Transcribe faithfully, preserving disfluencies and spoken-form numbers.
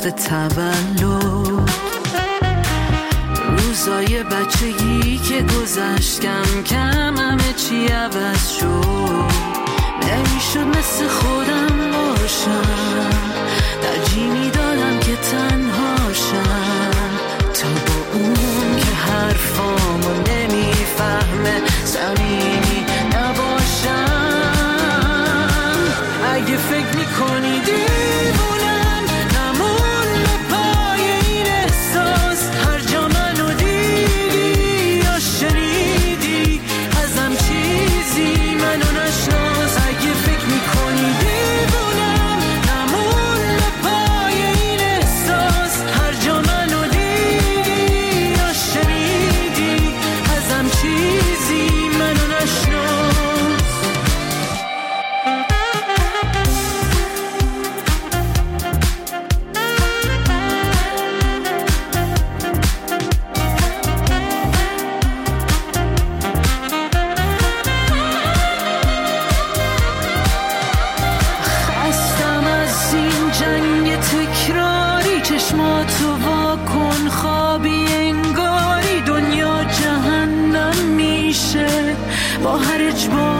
روز تولد، روزای بچگی که گذشت کم کم همه چی عوض شد. نمیشد مثل خودم باشم، ترجیح میدادم که تنهاشم تا با اون که حرفامو نمیفهمه صمیمی نباشم. اگه فکر میکنی دیوونم نمون پای این احساس، هر جا منو دیدی یا شنیدی ازم چیزی منو نشناس. اگه فکر میکنی دیوونم نمون پای این احساس، هر جا منو دیدی یا شنیدی ازم چیزی منو نشناس. چشماتو واکن خوابی انگاری دنیا جهنم میشه با هر اجبار